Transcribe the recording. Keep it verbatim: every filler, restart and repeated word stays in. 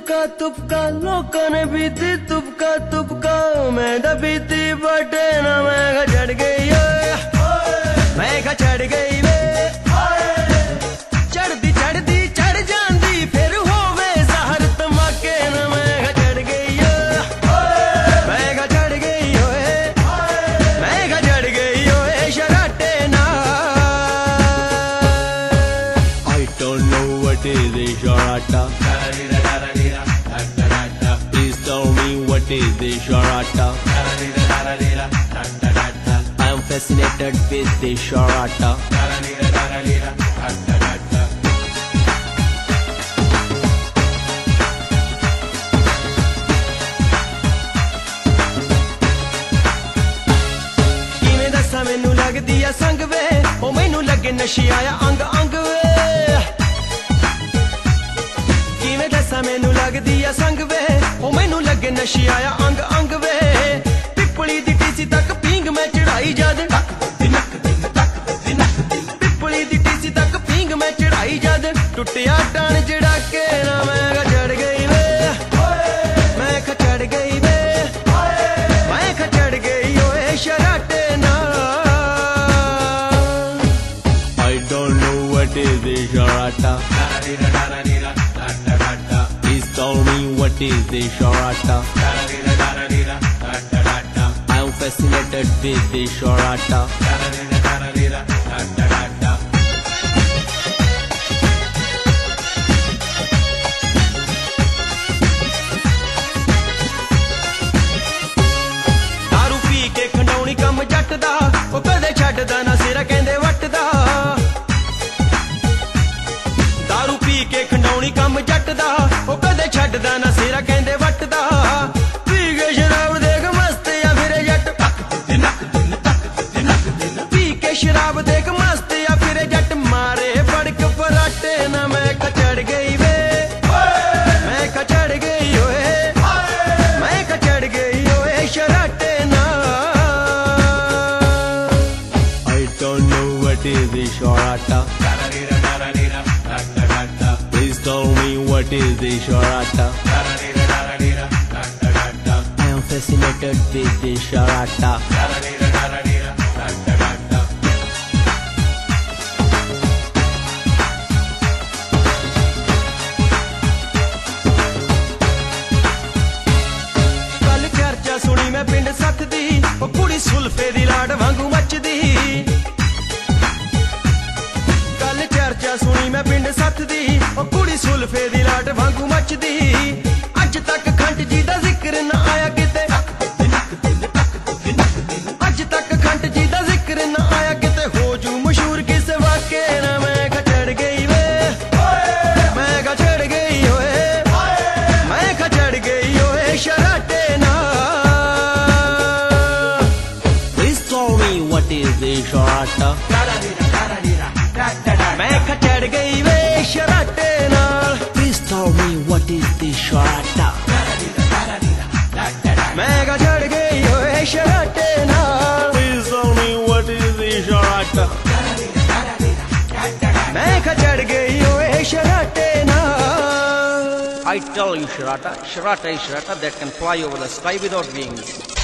तुपका तुपका लोगों ने बीती तुपका तुपका मैं तो बीती बटे ना मैं चढ़ गई मैं चढ़ गई वे चढ़दी चढ़दी चढ़ जाती फिर होवे जहर तमाके ना मैं चढ़ गई मैं चढ़ गई मैं चढ़ गई शराटे ना I don't know what is a sharata. Please tell me what is the sharata. I am fascinated with the sharata. किवें दस्सां मैनू लगदी आ संग वे ओ मैनू लगे नशे आया अंग अंग वे किवें दस्सां मैनू लगदी आ संग वे ओ मैनू लगे नशे आया अंग अंग वे पिपली दी टीसी तक पींग मैं चढ़ाई जद पिपली दी टीसी तक पींग मैं चढ़ाई जद टुटिया टन चढ़ा के ना मैं चढ़ गई वे मैं चढ़ गई वे मैं चढ़ गई ओए शराटे ना I don't know what is the sharata. Please tell me what is the sharata. I am fascinated with the sharata. दारू पी के खंडौनी कम जट दा ओ कदे छड्डदा ना सिरा कहंदे वट दा दारू पी के खंडौनी कम जट दा ओ कदे छड्डदा ना सिरा कहंदे वट दा पी के शराब देख मस्त या फिर जट पी के शराब देख मस्त या फिर जट मारे फड़क फराटे ना मैं चढ़ गई वे मैं चढ़ गई ओए मैं चढ़ गई ओए शराटे ना I don't know what is the sharata. Please tell me what is the sharata. I am fascinated with the sharata. कल चर्चा सुनी मैं पिंड सत दी ओ कुड़ी सुल्फे दी लाड वांगू मचदी कल चर्चा सुनी मैं पिंड सत दी ओ कुड़ी सुल्फे दी लाड वांगू मचदी अज तक खंड जी दा जिक्र ना आया किते अज तक खंड जी दा जिक्र ना आया किते हो जू मशहूर किस वाके ना मैं चढ़ गई वे मैं चढ़ गई ओए मैं चढ़ गई ओए शराटे ना Please tell me what is the sharata. मैं चढ़ गई वे शराटे नाल Please tell me what is the sharata. मैं चढ़ गई ओए शराटे नाल Please tell me what is the sharata. मैं चढ़ गई ओए शराटे नाल I tell you, Sharata, Sharata is Sharata that can fly over the sky without wings.